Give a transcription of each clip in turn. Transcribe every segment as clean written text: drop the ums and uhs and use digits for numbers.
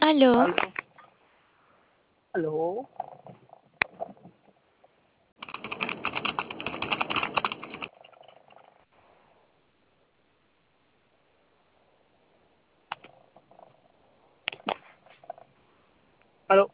Aló, Aló, aló, aló.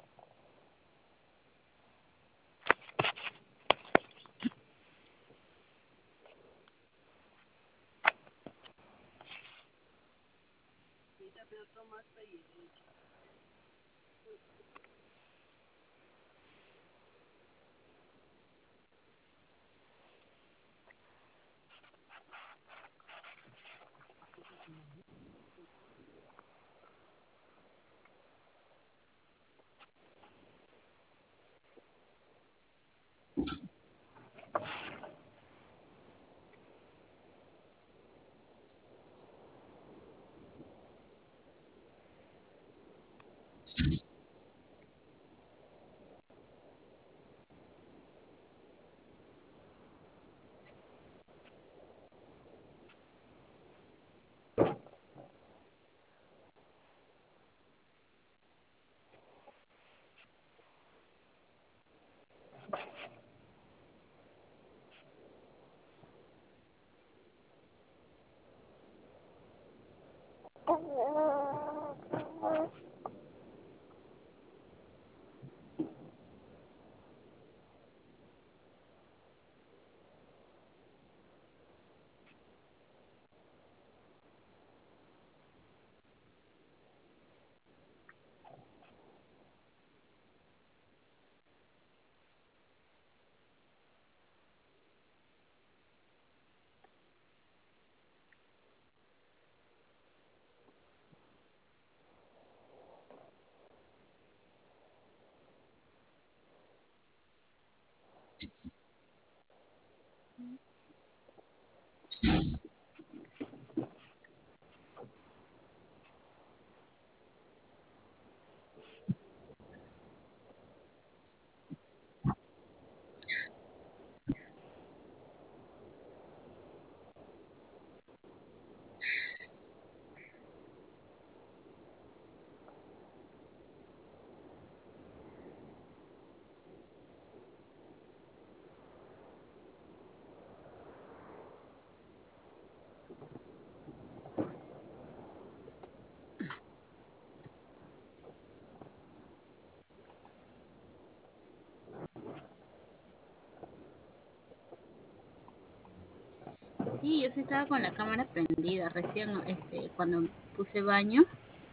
Sí, yo sí estaba con la cámara prendida. Recién, cuando puse baño,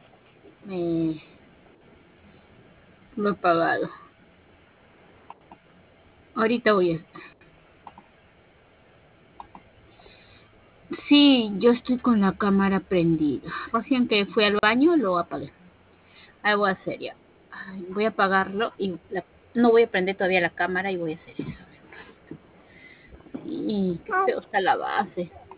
me lo he apagado. Ahorita voy a... Sí, yo estoy con la cámara prendida. Recién que fui al baño, lo apagué. Ahí voy a hacer ya. Ay, voy a apagarlo y no voy a prender todavía la cámara y voy a hacer eso. Sí, qué feo está la base.